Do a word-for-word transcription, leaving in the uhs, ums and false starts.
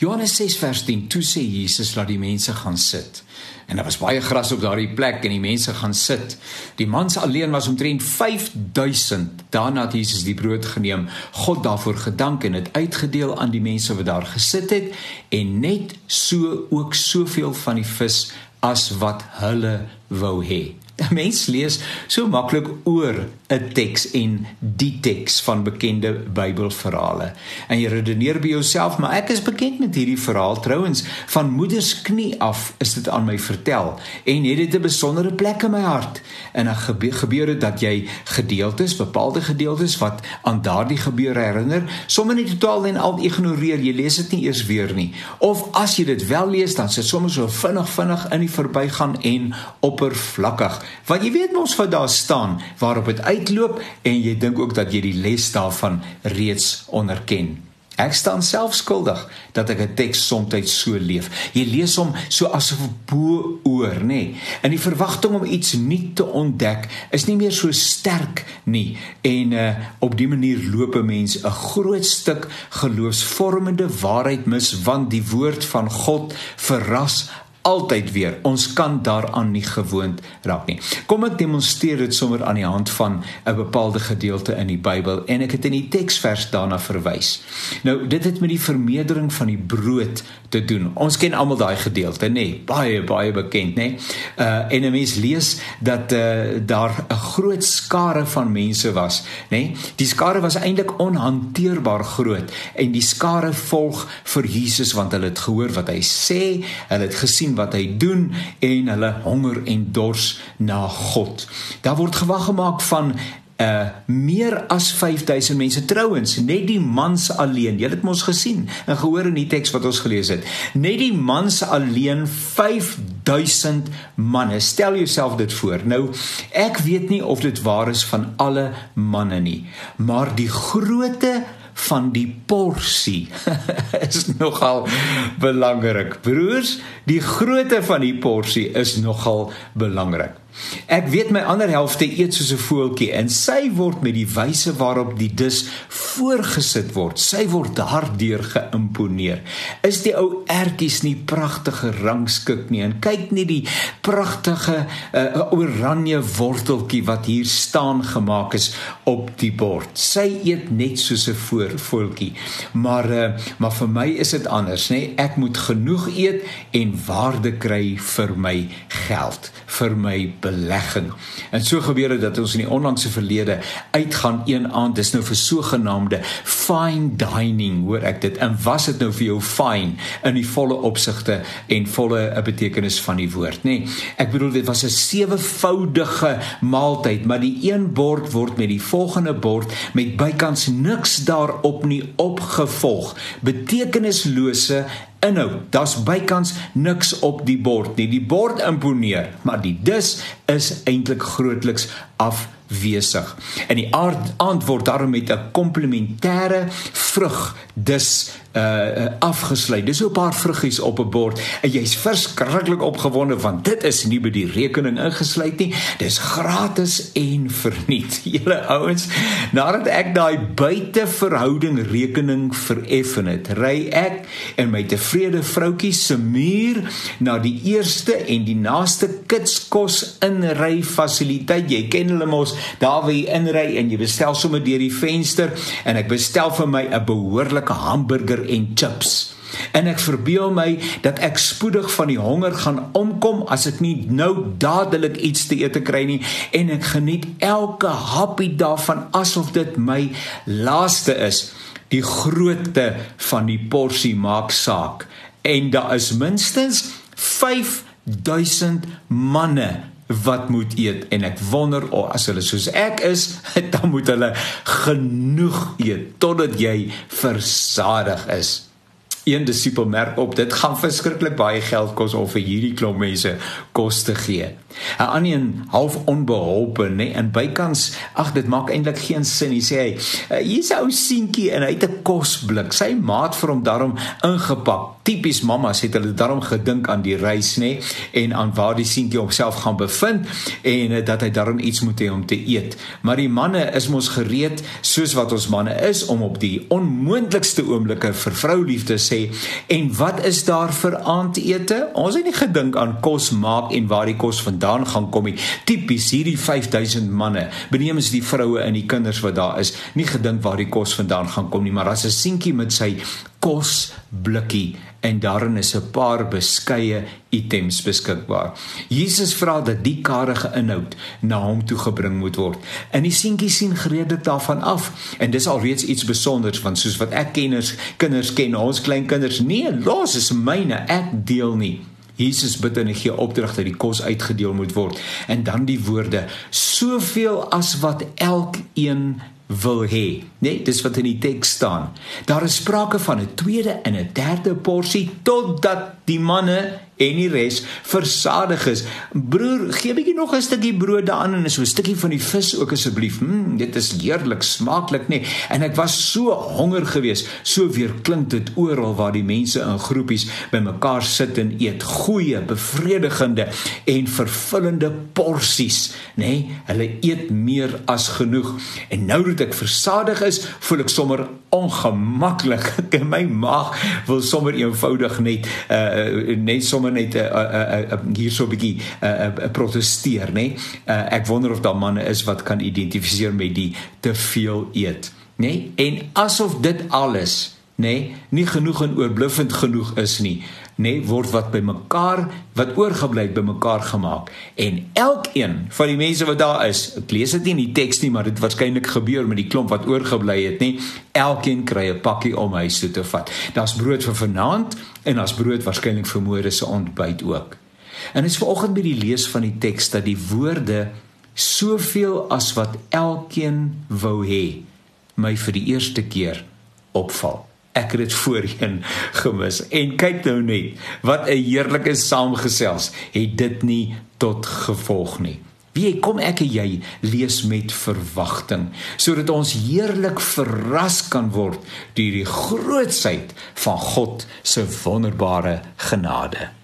Johannes ses vers tien, toe sê Jesus, laat die mense gaan sit. En daar was baie gras op daardie plek en die mense gaan sit. Die mans alleen was omtrent vyf duisend. Daarna het Jesus die brood geneem, God daarvoor gedank en het uitgedeel aan die mense wat daar gesit het, en net so ook soveel van die vis as wat hulle wou hê. 'n Mens lees so maklik oor 'n teks en die teks van bekende Bybelverhale. En jy redeneer by jouself, maar ek is bekend met hierdie verhaal, trouwens, van moeders knie af is dit aan my vertel, en het dit 'n besondere plek in my hart. En dan gebe gebeur dit dat jy gedeeltes, bepaalde gedeeltes, wat aan daardie gebeure herinner, sommer nie totaal en al ignoreer, jy lees dit nie eers weer nie. Of as jy dit wel lees, dan sit sommer so vinnig, vinnig in die verbygaan en oppervlakkig. Want jy weet mos wat daar staan, waarop het uitloop, en jy dink ook dat jy die les daarvan reeds onderken. Ek staan self skuldig dat ek 'n teks soms so leef. Jy lees hom so asof bo oor, nê? Nee. En die verwagting om iets nuut te ontdek is nie meer so sterk nie. En uh, op die manier loop 'n mens 'n groot stuk geloofsvormende waarheid mis, want die woord van God verras altyd weer. Ons kan daaraan nie gewoond raak nie. Kom ek demonstreer dit sommer aan die hand van 'n bepaalde gedeelte in die Bybel, en ek het in die teksvers daarna verwys. Nou, dit het met die vermeerdering van die brood te doen. Ons ken almal daai gedeelte, nê? Nee, baie, baie bekend, nê? Nee? Uh, en 'n mens lees dat uh, daar 'n groot skare van mense was, nê? Nee? Die skare was eintlik onhanteerbaar groot, en die skare volg vir Jesus, want hulle het gehoor wat hy sê, hulle het gesien wat hy doen, en hulle honger en dors na God. Daar word gewag gemaak van Uh, meer as vyf duisend mense, trouwens, net die mans alleen, jy het mos gesien en gehoor in die teks wat ons gelees het, net die mans alleen, vyf duisend manne, stel jouself dit voor. Nou, ek weet nie of dit waar is van alle manne nie, maar die grootte van die porsie is nogal belangrik. Broers, die grootte van die porsie is nogal belangrik. Ek weet my ander helfte eet soos 'n voeltjie, en sy word met die wyse waarop die dis voorgesit word, sy word daardeur geïmponeer. Is die ou ertjies nie pragtige rangskik nie, en kyk nie die pragtige uh, oranje worteltjie wat hier staan gemaak is op die bord. Sy eet net soos 'n voeltjie, maar, uh, maar vir my is dit anders, nee? Ek moet genoeg eet en waarde kry vir my geld, vir my belegging. En so gebeur dit dat ons in die onlangse verlede uitgaan een aand, dis nou vir sogenaamde fine dining, hoor ek dit, en was dit nou vir jou fine, in die volle opsigte en volle betekenis van die woord, nee, ek bedoel, dit was 'n sewevoudige maaltyd, maar die een bord word met die volgende bord, met bykans niks daarop nie opgevolg, betekenislose inhoud, daar's bykans niks op die bord nie, die bord imponeer, maar die dis is eintlik grootliks afwesig. En die aand word daarom met 'n komplementêre vrug dis uh, afgesluit. Dis so 'n paar vruggies op 'n bord, en jy's verskriklik opgewonde, want dit is nie by die rekening ingesluit nie, dis gratis en verniet. Julle ouens, nadat ek daai buiteverhouding rekening vereffen het, ry ek en my tevrede vroutjie se muur na die eerste en die naaste kitskos inry fasiliteit. Jy ken hulle mos, daar waar jy inry en jy bestel sommer deur die venster, en ek bestel vir my 'n behoorlike hamburger en chips. En ek verbeel my dat ek spoedig van die honger gaan omkom as ek nie nou dadelik iets te eet te kry nie, en ek geniet elke happie daarvan asof dit my laaste is. Die grootte van die porsie maak saak, en daar is minstens vyf duisend manne wat moet eet, en ek wonder, oh, as hulle soos ek is, dan moet hulle genoeg eet, totdat jy versadig is. Een disipel merk op, dit gaan verskriklik baie geld kos om vir hierdie klomp mense kos te gee. 'n ander een half onbeholpe, nee, en bykans, ag, dit maak eintlik geen sin. Hy sê hy, hier's 'n ou seentjie en hy het 'n kosblik. Sy maat vir hom daarom ingepak. Tipies mamas het hulle daarom gedink aan die reis, nee, en aan waar die seentjie homself gaan bevind, en dat hy daarom iets moet hê om te eet. Maar die manne is mos gereed, soos wat ons manne is, om op die onmoontlikste oomblikke vir vrou lief te sê, sê, en wat is daar vir aandete? Ons het nie gedink aan kos maak en waar die kos vandaan gaan kom nie. Tipies hierdie vyf duisend manne, benemens die vroue en die kinders wat daar is, nie gedink waar die kos vandaan gaan kom nie, maar as 'n seentjie met sy kosblikkie en daarin is 'n paar beskeie items beskikbaar. Jesus vra dat die karige inhoud na hom toe gebring moet word. En die seentjie sien gereedelik daarvan af. En dis alreeds iets besonders, want soos wat ek kenners, kinders ken, ons kleinkinders, nee, los is myne, ek deel nie. Jesus bid en gee opdrag dat die kos uitgedeel moet word. En dan die woorde, soveel as wat elkeen wil hê. Nee, dis wat in die teks staan. Daar is sprake van 'n tweede en 'n derde porsie, totdat die manne en die res versadig is. Broer, gee bietjie nog 'n stukkie brood daaraan en so 'n stukkie van die vis ook asseblief. Hmm, dit is heerlik, smaaklik, nee. En ek was so honger geweest. So weer klink dit oral waar die mense in groepies bymekaar sit en eet. Goeie, bevredigende en vervullende porsies, nee. Hulle eet meer as genoeg. En nou dat ek versadig is, voel ek sommer ongemaklik. In my maag wil sommer eenvoudig net uh, net sommer net uh, uh, uh, hier so 'n bietjie uh, uh, protesteer, nee. Uh, ek wonder of daar manne is wat kan identifiseer met die te veel eet, nee. En asof dit alles, nee, nie genoeg en oorbluffend genoeg is nie, nee, word wat by mekaar, wat oorgebly by mekaar gemaak. En elkeen van die mense wat daar is, ek lees dit nie in die teks nie, maar dit waarskynlik gebeur met die klomp wat oorgebly het, nie, elkeen kry 'n pakkie om huis toe te vat. Daar's brood vir vanaand en daar's brood waarskynlik vir môre se ontbyt ook. En is vanoggend by die lees van die teks dat die woorde soveel as wat elkeen wou hê, my vir die eerste keer opval. Ek het dit voorheen gemis. En kyk nou net, wat 'n heerlike saamgesels het dit nie tot gevolg nie. Wie kom ek en jy lees met verwagting, sodat ons heerlik verras kan word deur die grootsheid van God se wonderbare genade.